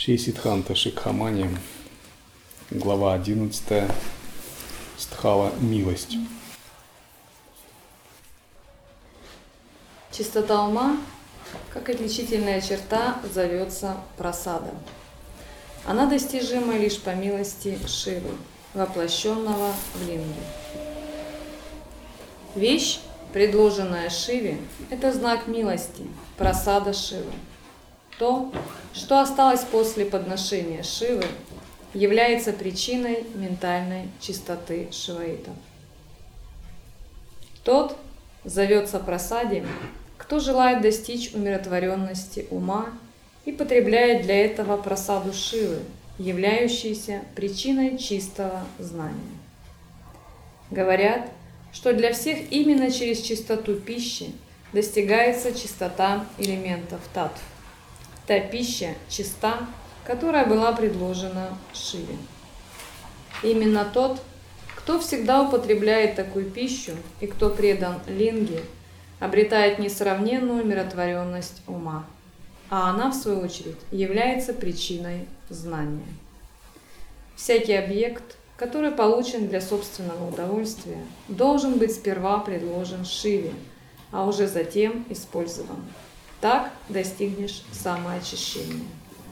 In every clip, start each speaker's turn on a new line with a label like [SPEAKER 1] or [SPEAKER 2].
[SPEAKER 1] Шри Сиддханта Шикхамани, глава 11, стхала «Милость».
[SPEAKER 2] Чистота ума, как отличительная черта, зовется прасадом. Она достижима лишь по милости Шивы, воплощенного в линге. Вещь, предложенная Шиве, это знак милости, прасада Шивы. То, что осталось после подношения Шивы, является причиной ментальной чистоты шиваитов. Тот зовется прасадием, кто желает достичь умиротворенности ума и потребляет для этого прасаду Шивы, являющейся причиной чистого знания. Говорят, что для всех именно через чистоту пищи достигается чистота элементов татв. Та пища чиста, которая была предложена Шиве. Именно тот, кто всегда употребляет такую пищу и кто предан линге, обретает несравненную умиротворенность ума, а она, в свою очередь, является причиной знания. Всякий объект, который получен для собственного удовольствия, должен быть сперва предложен Шиве, а уже затем использован. Так достигнешь самоочищения.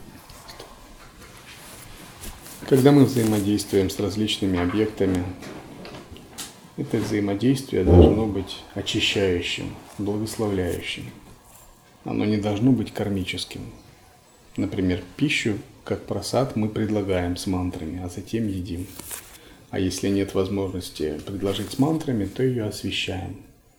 [SPEAKER 1] Когда мы взаимодействуем с различными объектами, это взаимодействие должно быть очищающим, благословляющим. Оно не должно быть кармическим. Например, пищу, как прасад, мы предлагаем с мантрами, а затем едим. А если нет возможности предложить с мантрами, то ее освящаем.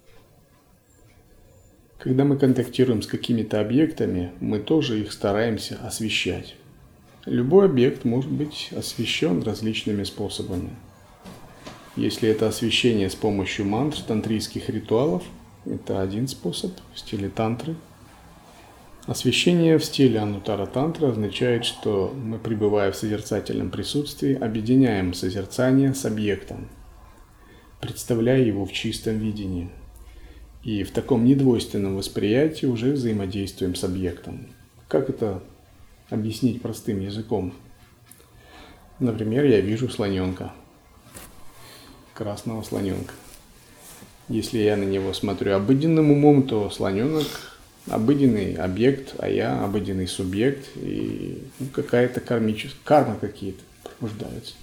[SPEAKER 1] Когда мы контактируем с какими-то объектами, мы тоже их стараемся освящать. Любой объект может быть освящен различными способами. Если это освящение с помощью мантр, тантрийских ритуалов, это один способ в стиле тантры. Освящение в стиле анутара тантра означает, что мы, пребывая в созерцательном присутствии, объединяем созерцание с объектом, представляя его в чистом видении. И в таком недвойственном восприятии уже взаимодействуем с объектом. Как это объяснить простым языком? Например, я вижу слоненка, красного слоненка. Если я на него смотрю обыденным умом, то слоненок – обыденный объект, а я обыденный субъект, и какая-то карма какие-то пробуждаются.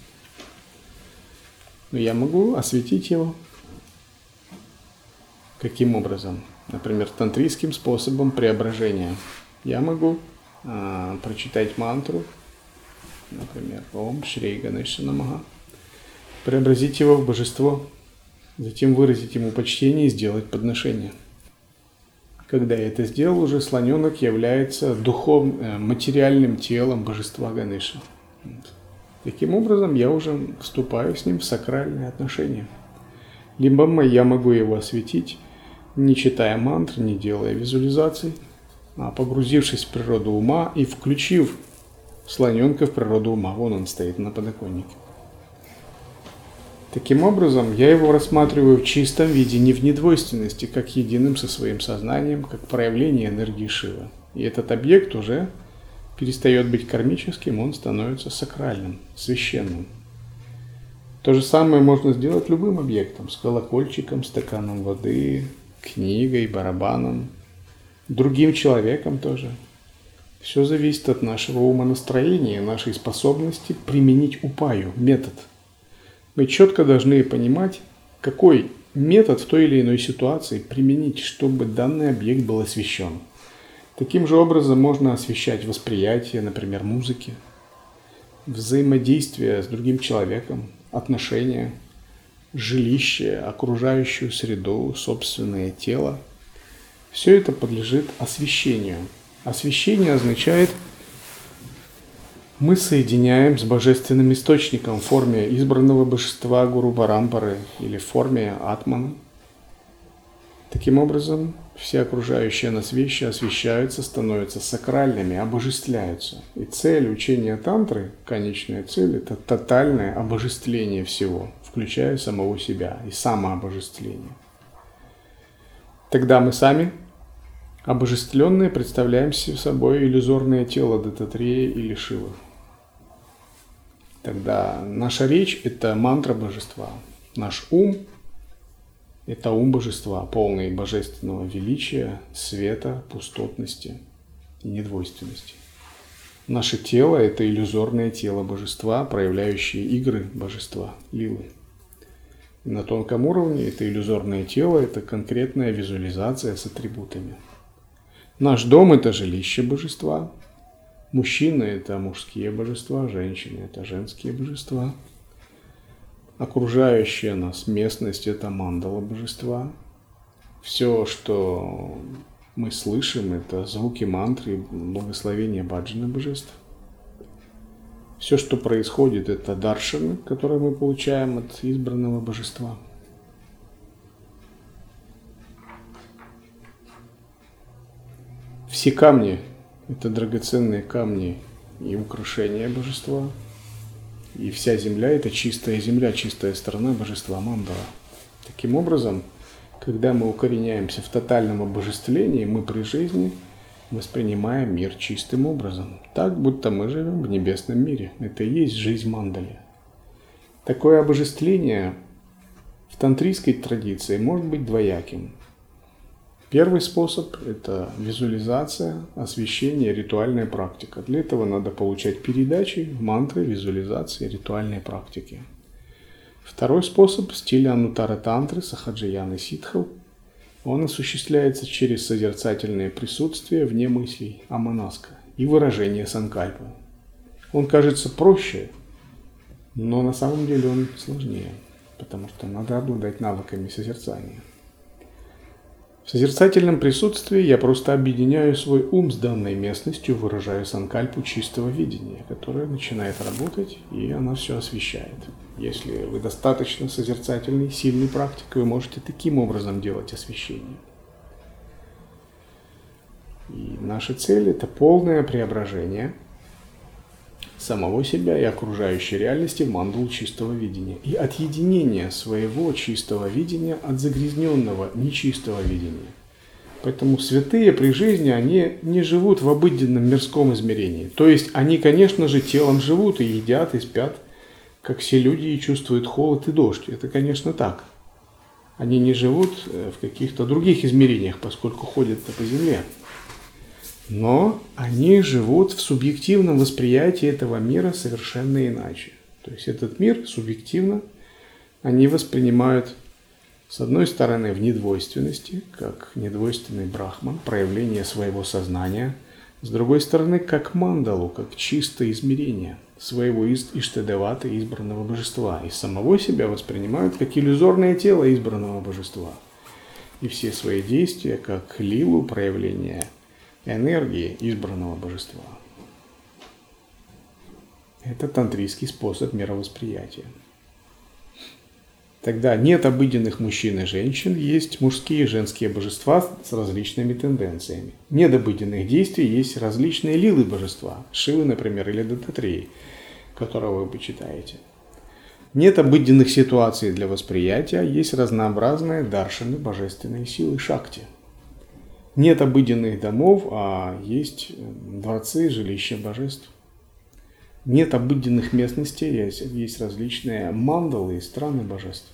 [SPEAKER 1] Но я могу осветить его. Каким образом? Например, тантрийским способом преображения. Я могу прочитать мантру, например, Ом Шри Ганеше Намаха, преобразить его в божество, затем выразить ему почтение и сделать подношение. Когда я это сделал, уже слоненок является духовным, материальным телом божества Ганеши. Таким образом, я уже вступаю с ним в сакральные отношения. Либо я могу его осветить, не читая мантр, не делая визуализаций, а погрузившись в природу ума и включив слоненка в природу ума. Вон он стоит на подоконнике. Таким образом, я его рассматриваю в чистом виде, не в недвойственности, как единым со своим сознанием, как проявление энергии Шивы. И этот объект уже перестает быть кармическим, он становится сакральным, священным. То же самое можно сделать любым объектом, с колокольчиком, стаканом воды, книгой, барабаном, другим человеком тоже. Все зависит от нашего умонастроения, нашей способности применить упаю, метод. Мы четко должны понимать, какой метод в той или иной ситуации применить, чтобы данный объект был освящен. Таким же образом можно освящать восприятие, например, музыки, взаимодействие с другим человеком, отношения, жилище, окружающую среду, собственное тело. Все это подлежит освящению. Освящение означает, мы соединяем с божественным источником в форме избранного божества Гуру Парампары или в форме Атмана. Таким образом, все окружающие нас вещи освящаются, становятся сакральными, обожествляются. И цель учения тантры, конечная цель – это тотальное обожествление всего, включая самого себя, и самообожествление. Тогда мы сами Обожествленные представляем собой иллюзорное тело Дататрея или Шивы. Тогда наша речь – это мантра божества. Наш ум – это ум божества, полный божественного величия, света, пустотности и недвойственности. Наше тело – это иллюзорное тело божества, проявляющее игры божества, лилы. И на тонком уровне это иллюзорное тело – это конкретная визуализация с атрибутами. Наш дом – это жилище божества. Мужчины – это мужские божества, женщины – это женские божества. Окружающая нас местность – это мандала божества. Все, что мы слышим, это звуки мантры, благословения баджаны божеств. Все, что происходит, это даршаны, которые мы получаем от избранного божества. Все камни – это драгоценные камни и украшения божества. И вся земля – это чистая земля, чистая сторона божества мандала. Таким образом, когда мы укореняемся в тотальном обожествлении, мы при жизни воспринимаем мир чистым образом, так, будто мы живем в небесном мире. Это и есть жизнь мандали. Такое обожествление в тантрийской традиции может быть двояким. Первый способ – это визуализация, освещение, ритуальная практика. Для этого надо получать передачи, мантры, визуализации, ритуальные практики. Второй способ – стиль анутара тантры, сахаджаяны ситхов. Он осуществляется через созерцательное присутствие вне мыслей, аманаска, и выражение санкальпы. Он кажется проще, но на самом деле он сложнее, потому что надо обладать навыками созерцания. В созерцательном присутствии я просто объединяю свой ум с данной местностью, выражаю санкальпу чистого видения, которое начинает работать, и она все освещает. Если вы достаточно созерцательный, сильный практик, вы можете таким образом делать освещение. И наша цель – это полное преображение самого себя и окружающей реальности в мандалу чистого видения. И отъединение своего чистого видения от загрязненного нечистого видения. Поэтому святые при жизни, они не живут в обыденном мирском измерении. То есть они, конечно же, телом живут и едят, и спят, как все люди, и чувствуют холод и дождь. Это, конечно, так. Они не живут в каких-то других измерениях, поскольку ходят по земле. Но они живут в субъективном восприятии этого мира совершенно иначе. То есть этот мир субъективно они воспринимают, с одной стороны, в недвойственности, как недвойственный брахман, проявление своего сознания, с другой стороны, как мандалу, как чистое измерение своего иштадевата, избранного божества, и самого себя воспринимают как иллюзорное тело избранного божества. И все свои действия как лилу, проявление энергии избранного божества. Это тантрийский способ мировосприятия. Тогда нет обыденных мужчин и женщин, есть мужские и женские божества с различными тенденциями. Нет обыденных действий, есть различные лилы божества, Шивы, например, или Дататреи, которого вы почитаете. Нет обыденных ситуаций для восприятия, есть разнообразные даршаны, божественные силы шакти. Нет обыденных домов, а есть дворцы, жилища божеств. Нет обыденных местностей, есть различные мандалы и страны божеств.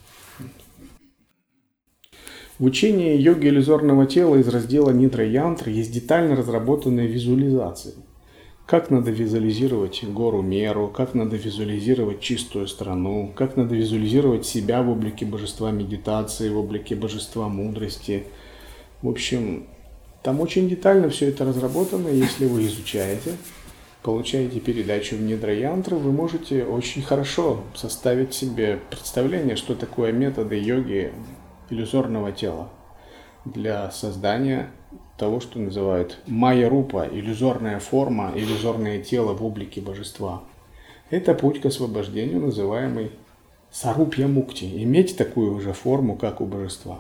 [SPEAKER 1] В учении йоги иллюзорного тела из раздела Нидра-янтра есть детально разработанные визуализации. Как надо визуализировать гору Меру, как надо визуализировать чистую страну, как надо визуализировать себя в облике божества медитации, в облике божества мудрости. В общем, там очень детально все это разработано. Если вы изучаете, получаете передачу в Нидра-янтры, вы можете очень хорошо составить себе представление, что такое методы йоги иллюзорного тела для создания того, что называют майя-рупа, иллюзорная форма, иллюзорное тело в облике божества. Это путь к освобождению, называемый сарупья-мукти, иметь такую же форму, как у божества.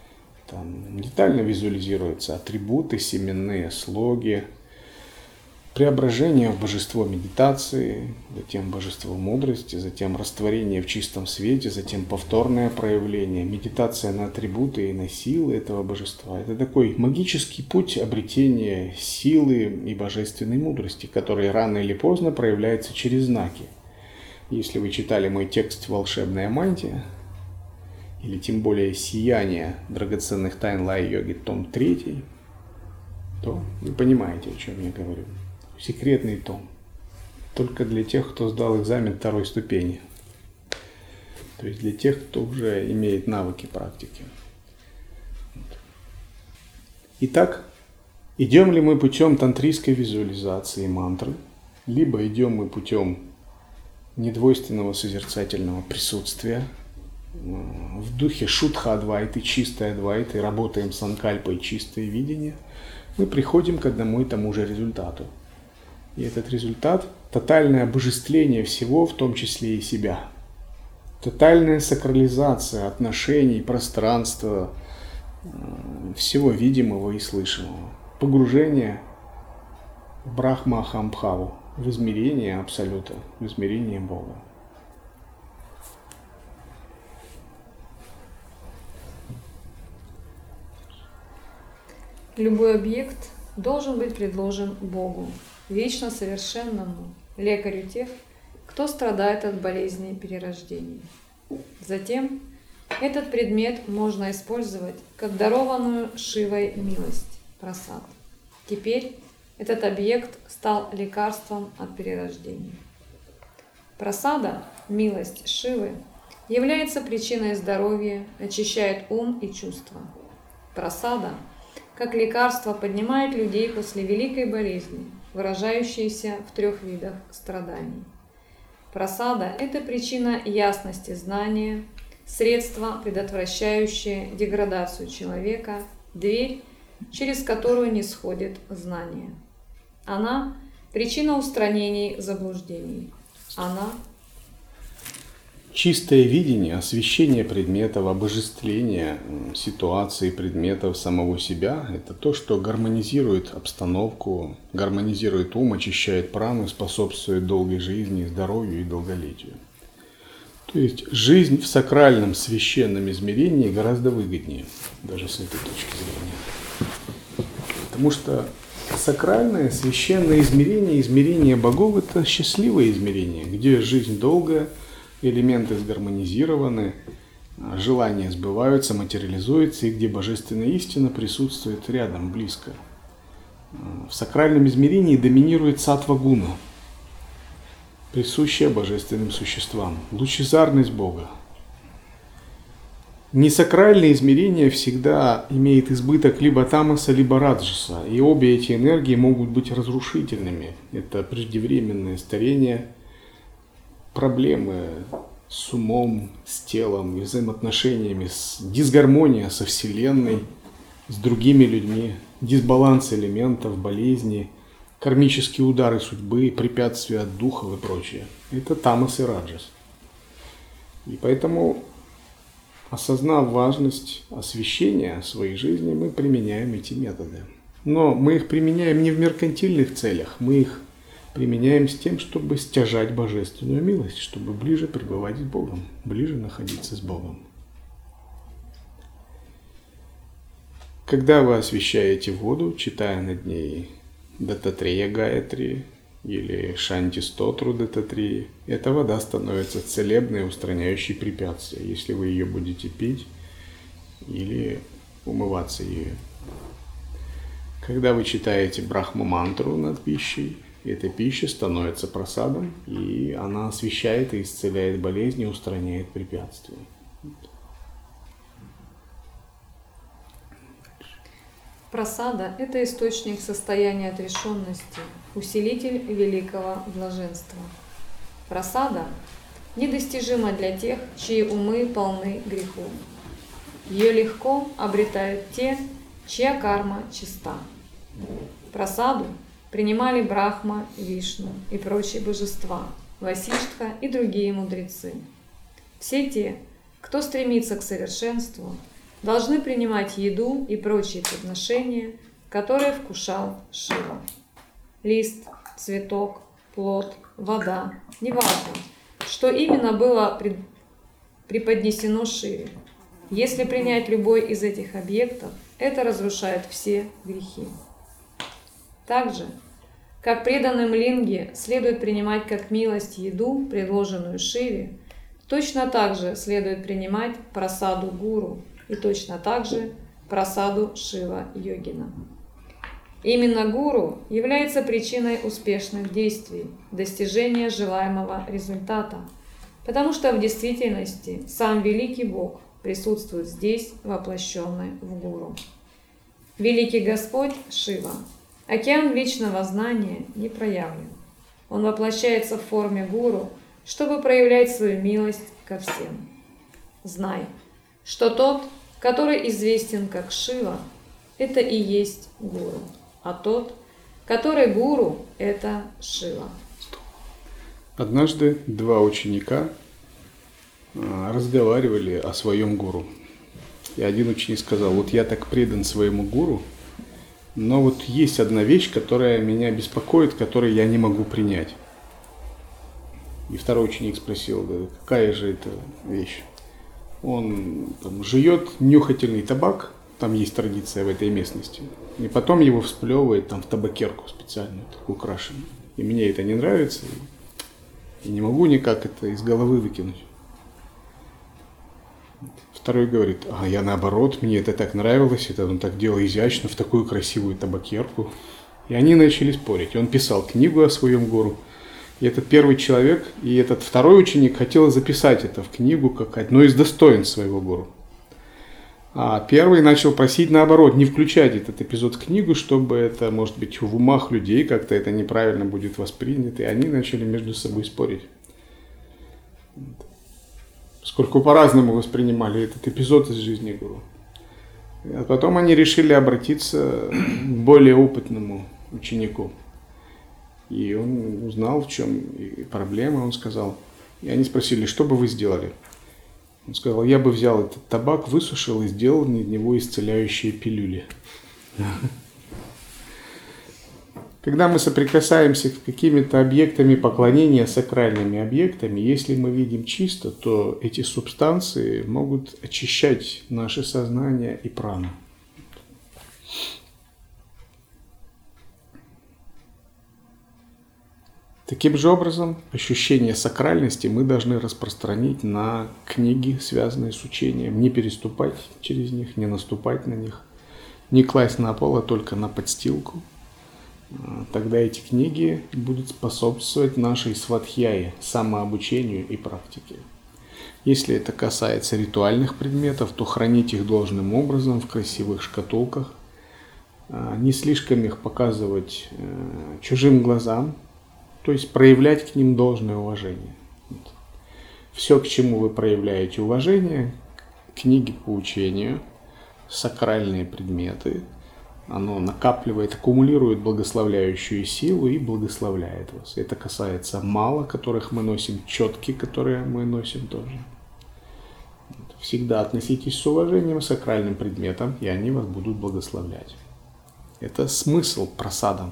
[SPEAKER 1] Там детально визуализируются атрибуты, семенные слоги, преображение в божество медитации, затем божество мудрости, затем растворение в чистом свете, затем повторное проявление, медитация на атрибуты и на силы этого божества. Это такой магический путь обретения силы и божественной мудрости, который рано или поздно проявляется через знаки. Если вы читали мой текст «Волшебная мантия», или тем более «Сияние драгоценных тайн Лай-йоги», том 3, то вы понимаете, о чем я говорю. Секретный том. Только для тех, кто сдал экзамен 2 ступени. То есть для тех, кто уже имеет навыки практики. Итак, идем ли мы путем тантрийской визуализации мантры, либо идем мы путем недвойственного созерцательного присутствия в духе Шудха-адвайты, чистой адвайты, работаем с санкальпой чистое видение, мы приходим к одному и тому же результату. И этот результат – тотальное обожествление всего, в том числе и себя. Тотальная сакрализация отношений, пространства, всего видимого и слышимого. Погружение в Брахма-Ахамбхаву, в измерение Абсолюта, в измерение Бога.
[SPEAKER 2] Любой объект должен быть предложен Богу, вечно совершенному, лекарю тех, кто страдает от болезней перерождений. Затем этот предмет можно использовать как дарованную Шивой милость, прасад. Теперь этот объект стал лекарством от перерождений. Прасада, милость Шивы, является причиной здоровья, очищает ум и чувства. Прасада, как лекарство, поднимает людей после великой болезни, выражающейся в 3 видах страданий. Прасада – это причина ясности знания, средство, предотвращающее деградацию человека, дверь, через которую не сходит знание. Она – причина устранений заблуждений. Она –
[SPEAKER 1] чистое видение, освещение предметов, обожествление ситуации, предметов, самого себя – это то, что гармонизирует обстановку, гармонизирует ум, очищает прану, способствует долгой жизни, здоровью и долголетию. То есть жизнь в сакральном священном измерении гораздо выгоднее, даже с этой точки зрения. Потому что сакральное священное измерение, измерение богов – это счастливое измерение, где жизнь долгая, элементы сгармонизированы, желания сбываются, материализуются, и где божественная истина присутствует рядом, близко. В сакральном измерении доминирует саттва-гуна, присущая божественным существам, лучезарность Бога. Несакральное измерение всегда имеет избыток либо тамаса, либо раджаса, и обе эти энергии могут быть разрушительными. Это преждевременное старение, проблемы с умом, с телом, взаимоотношениями, дисгармония со Вселенной, с другими людьми, дисбаланс элементов, болезни, кармические удары судьбы, препятствия от духов и прочее. Это тамас и раджас. И поэтому, осознав важность освещения своей жизни, мы применяем эти методы. Но мы их применяем не в меркантильных целях, мы их применяем с тем, чтобы стяжать божественную милость, чтобы ближе пребывать с Богом, ближе находиться с Богом. Когда вы освещаете воду, читая над ней Даттатрея Гаятри или Шанти Стотру Даттатреи, эта вода становится целебной, устраняющей препятствия, если вы ее будете пить или умываться ею. Когда вы читаете Брахма-мантру над пищей, эта пища становится прасадом, и она освещает и исцеляет болезни, устраняет препятствия.
[SPEAKER 2] прасада – это источник состояния отрешенности, усилитель великого блаженства. Прасада недостижима для тех, чьи умы полны грехом. Ее легко обретают те, чья карма чиста. Прасаду принимали Брахма, Вишну и прочие божества, Васиштха и другие мудрецы. Все те, кто стремится к совершенству, должны принимать еду и прочие подношения, которые вкушал Шива. Лист, цветок, плод, вода, неважно, что именно было преподнесено Шиве. Если принять любой из этих объектов, это разрушает все грехи. Также, как преданным линге следует принимать как милость еду, предложенную Шиве, точно так же следует принимать прасаду гуру и точно так же прасаду Шива-йогина. Именно гуру является причиной успешных действий, достижения желаемого результата, потому что в действительности сам Великий Бог присутствует здесь, воплощенный в гуру. Великий Господь Шива, океан вечного знания, не проявлен. Он воплощается в форме гуру, чтобы проявлять свою милость ко всем. Знай, что тот, который известен как Шива, это и есть гуру, а тот, который гуру, это Шива.
[SPEAKER 1] Однажды два ученика разговаривали о своем гуру. И один ученик сказал: вот я так предан своему гуру, но вот есть одна вещь, которая меня беспокоит, которую я не могу принять. И второй ученик спросил: да, какая же это вещь? Он там жует нюхательный табак, там есть традиция в этой местности, и потом его всплевывает там в табакерку специальную, такую украшенную. И мне это не нравится, и не могу никак это из головы выкинуть. Второй говорит: а я наоборот, мне это так нравилось, это он так делал изящно, в такую красивую табакерку. И они начали спорить. Он писал книгу о своем гуру. И этот первый человек, и этот второй ученик хотел записать это в книгу как одно из достоинств своего гуру. А первый начал просить наоборот, не включать этот эпизод в книгу, чтобы это, может быть, в умах людей как-то это неправильно будет воспринято. И они начали между собой спорить. Поскольку по-разному воспринимали этот эпизод из жизни гуру. А потом они решили обратиться к более опытному ученику. И он узнал, в чем проблема, он сказал. И они спросили: что бы вы сделали? Он сказал: я бы взял этот табак, высушил и сделал из него исцеляющие пилюли. Когда мы соприкасаемся с какими-то объектами поклонения, сакральными объектами, если мы видим чисто, то эти субстанции могут очищать наше сознание и прану. Таким же образом, ощущение сакральности мы должны распространить на книги, связанные с учением, не переступать через них, не наступать на них, не класть на пол, а только на подстилку. Тогда эти книги будут способствовать нашей свадхьяе, самообучению и практике. Если это касается ритуальных предметов, то хранить их должным образом в красивых шкатулках, не слишком их показывать чужим глазам, то есть проявлять к ним должное уважение. Все, к чему вы проявляете уважение, книги по учению, сакральные предметы, оно накапливает, аккумулирует благословляющую силу и благословляет вас. Это касается мала, которых мы носим, четки, которые мы носим тоже. Всегда относитесь с уважением к сакральным предметам, и они вас будут благословлять. Это смысл прасадам.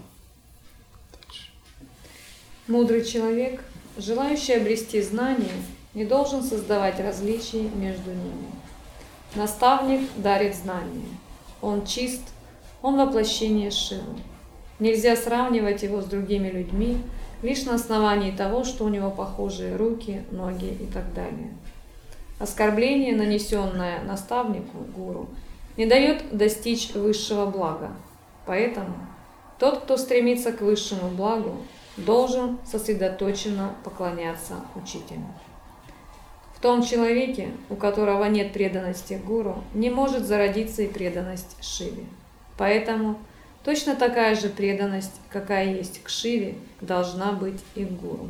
[SPEAKER 2] Мудрый человек, желающий обрести знания, не должен создавать различий между ними. Наставник дарит знания. Он чист, он воплощение Шивы. Нельзя сравнивать его с другими людьми лишь на основании того, что у него похожие руки, ноги и так далее. Оскорбление, нанесенное наставнику, гуру, не дает достичь высшего блага. Поэтому тот, кто стремится к высшему благу, должен сосредоточенно поклоняться учителю. В том человеке, у которого нет преданности гуру, не может зародиться и преданность Шиве. Поэтому точно такая же преданность, какая есть к Шиве, должна быть и к гуру.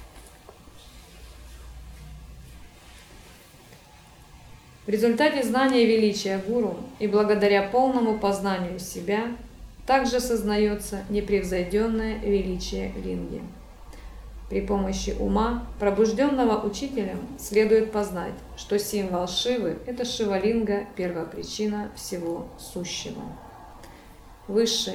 [SPEAKER 2] В результате знания величия гуру и благодаря полному познанию себя также сознается непревзойденное величие линги. При помощи ума, пробужденного учителем, следует познать, что символ Шивы – это Шивалинга, первопричина всего сущего. Высший,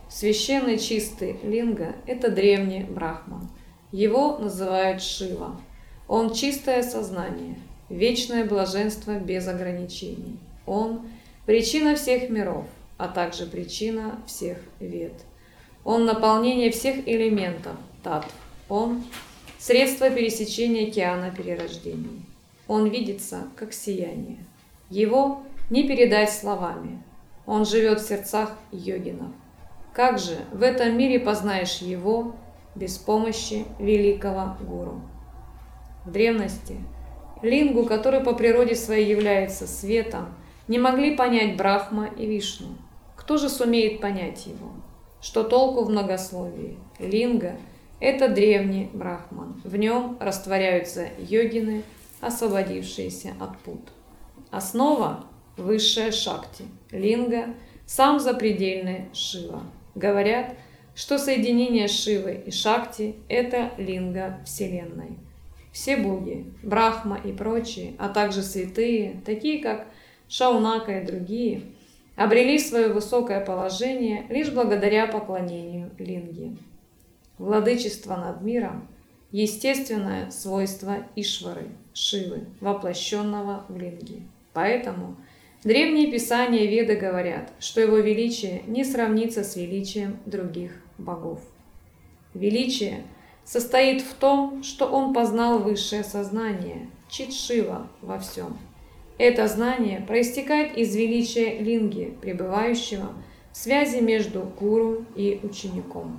[SPEAKER 2] Священный чистый линга – это древний брахман. Его называют Шива. Он чистое сознание, вечное блаженство без ограничений. Он – причина всех миров, а также причина всех вед. Он – наполнение всех элементов, татв. Он – средство пересечения океана перерождений. Он видится, как сияние. Его не передать словами. Он живет в сердцах йогинов. Как же в этом мире познаешь его без помощи великого гуру? В древности лингу, который по природе своей является светом, не могли понять Брахма и Вишну. Кто же сумеет понять его? Что толку в многословии? Линга – это древний брахман. В нем растворяются йогины, освободившиеся от пут. Основа – высшая шакти. Линга – сам запредельный Шива. Говорят, что соединение Шивы и Шакти – это линга Вселенной. Все боги, Брахма и прочие, а также святые, такие как Шаунака и другие, обрели свое высокое положение лишь благодаря поклонению линге. Владычество над миром – естественное свойство Ишвары, Шивы, воплощенного в линге. Поэтому древние писания Веды говорят, что его величие не сравнится с величием других богов. Величие состоит в том, что он познал высшее сознание, Чит-Шива во всем. Это знание проистекает из величия линги, пребывающего в связи между гуру и учеником.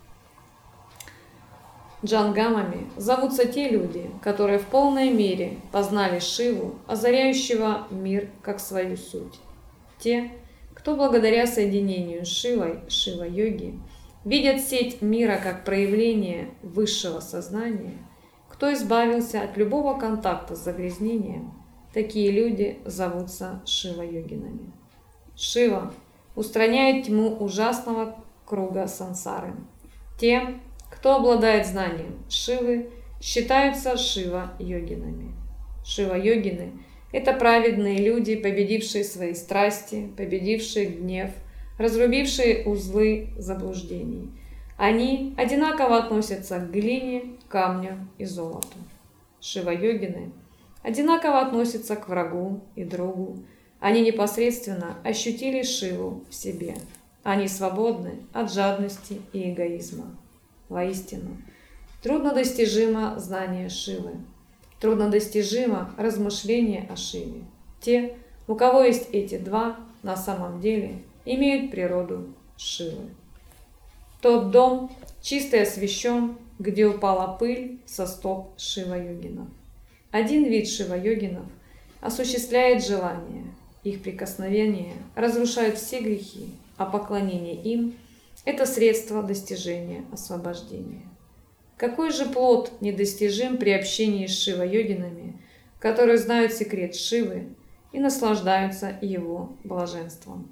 [SPEAKER 2] Джангамами зовутся те люди, которые в полной мере познали Шиву, озаряющего мир как свою суть. Те, кто благодаря соединению с Шивой, Шива-йоги, видят сеть мира как проявление высшего сознания, кто избавился от любого контакта с загрязнением, такие люди зовутся Шива-йогинами. Шива устраняет тьму ужасного круга сансары. Те, кто обладает знанием Шивы, считаются Шива-йогинами. Шива-йогины – это праведные люди, победившие свои страсти, победившие гнев, разрубившие узлы заблуждений. Они одинаково относятся к глине, камню и золоту. Шива-йогины одинаково относятся к врагу и другу. Они непосредственно ощутили Шиву в себе. Они свободны от жадности и эгоизма. Воистину, труднодостижимо знание Шивы. Труднодостижимо размышление о Шиве. Те, у кого есть эти два, на самом деле имеют природу Шивы. Тот дом чистый освящен, где упала пыль со стоп Шива-йогинов. Один вид Шива-йогинов осуществляет желания. Их прикосновения разрушают все грехи, а поклонение им – это средство достижения освобождения. Какой же плод недостижим при общении с Шива-йогинами, которые знают секрет Шивы и наслаждаются его блаженством?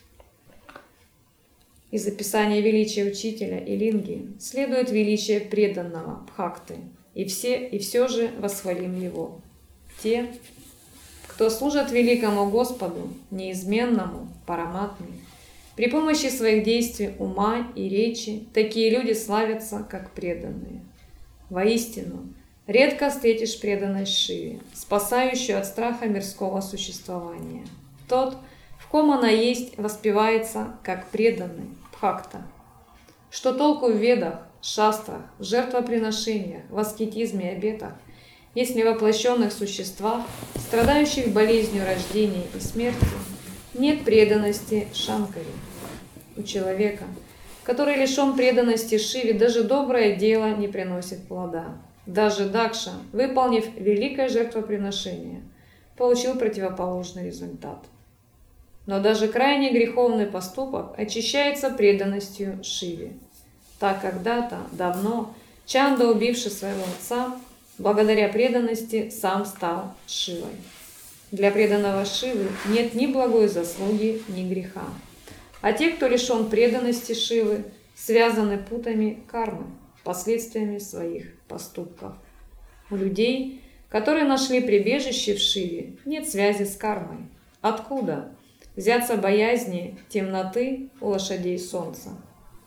[SPEAKER 2] Из описания величия учителя и линги следует величие преданного Бхакты, и все же восхвалим его. Те, кто служат великому Господу, неизменному, параматме, при помощи своих действий, ума и речи, такие люди славятся, как преданные. Воистину, редко встретишь преданность Шиве, спасающую от страха мирского существования. Тот, в ком она есть, воспевается, как преданный, Бхакта. Что толку в ведах, шастрах, в жертвоприношениях, в аскетизме и обетах, если в воплощенных существах, страдающих болезнью рождения и смерти, нет преданности Шанкаре. У человека, который лишен преданности Шиве, даже доброе дело не приносит плода. Даже Дакша, выполнив великое жертвоприношение, получил противоположный результат. Но даже крайне греховный поступок очищается преданностью Шиве. Так когда-то, давно, Чанда, убивший своего отца, благодаря преданности сам стал Шивой. Для преданного Шивы нет ни благой заслуги, ни греха. А те, кто лишен преданности Шивы, связаны путами кармы, последствиями своих поступков. У людей, которые нашли прибежище в Шиве, нет связи с кармой. Откуда взяться боязни темноты у лошадей солнца?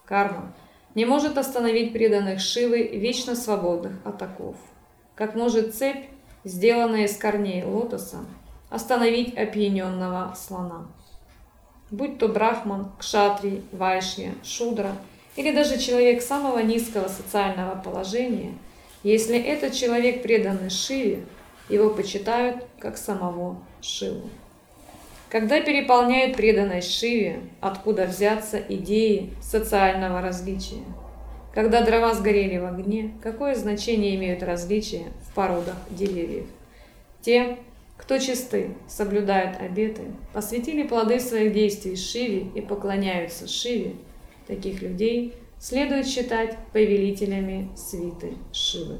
[SPEAKER 2] Карма не может остановить преданных Шивы, вечно свободных от оков. Как может цепь, сделанная из корней лотоса, остановить опьяненного слона? Будь то брахман, кшатрий, вайшья, шудра или даже человек самого низкого социального положения, если этот человек преданный Шиве, его почитают как самого Шиву. Когда переполняет преданность Шиве, откуда взяться идеи социального различия? Когда дрова сгорели в огне, какое значение имеют различия в породах деревьев? Те, кто чисты, соблюдают обеты, посвятили плоды своих действий Шиве и поклоняются Шиве, таких людей следует считать повелителями свиты Шивы.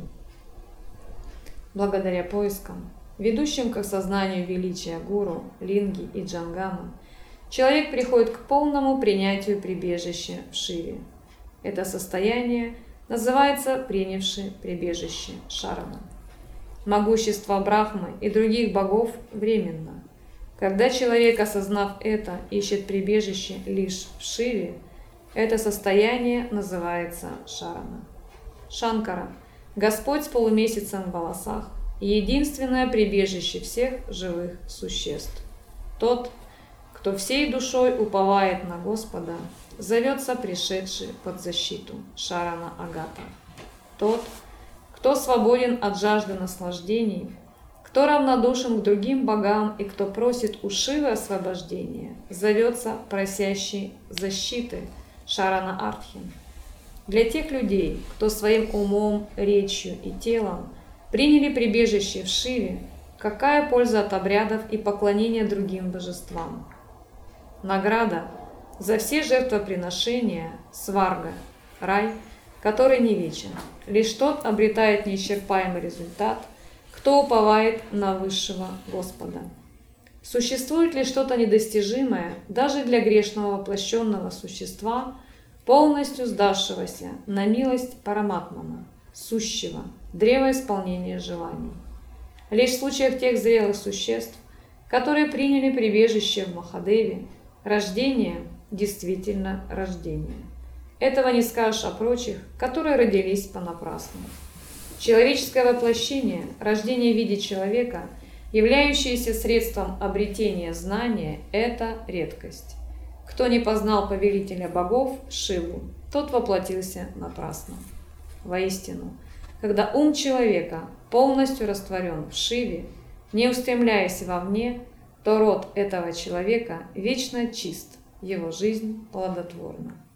[SPEAKER 2] Благодаря поискам, ведущим к осознанию величия гуру, линги и джангамы, человек приходит к полному принятию прибежища в Шиве. Это состояние называется принявший прибежище Шарана. Могущество Брахмы и других богов временно. Когда человек, осознав это, ищет прибежище лишь в Шиве, это состояние называется Шарана. Шанкара – Господь с полумесяцем в волосах, единственное прибежище всех живых существ. Тот, кто всей душой уповает на Господа, зовется пришедший под защиту Шарана Агата. Тот, кто свободен от жажды наслаждений, кто равнодушен к другим богам и кто просит у Шивы освобождения, зовется просящий защиты Шарана Артхин. Для тех людей, кто своим умом, речью и телом приняли прибежище в Шиве, какая польза от обрядов и поклонения другим божествам? Награда за все жертвоприношения – сварга, рай, который не вечен. Лишь тот обретает неисчерпаемый результат, кто уповает на высшего Господа. Существует ли что-то недостижимое даже для грешного воплощенного существа, полностью сдавшегося на милость Параматмана, сущего, древа исполнения желаний? Лишь в случаях тех зрелых существ, которые приняли прибежище в Махадеве, рождение действительно рождение. Этого не скажешь о прочих, которые родились понапрасну. Человеческое воплощение, рождение в виде человека, являющееся средством обретения знания, это редкость. Кто не познал повелителя богов, Шиву, тот воплотился напрасно. Воистину, когда ум человека полностью растворен в Шиве, не устремляясь вовне, то род этого человека вечно чист, его жизнь плодотворна.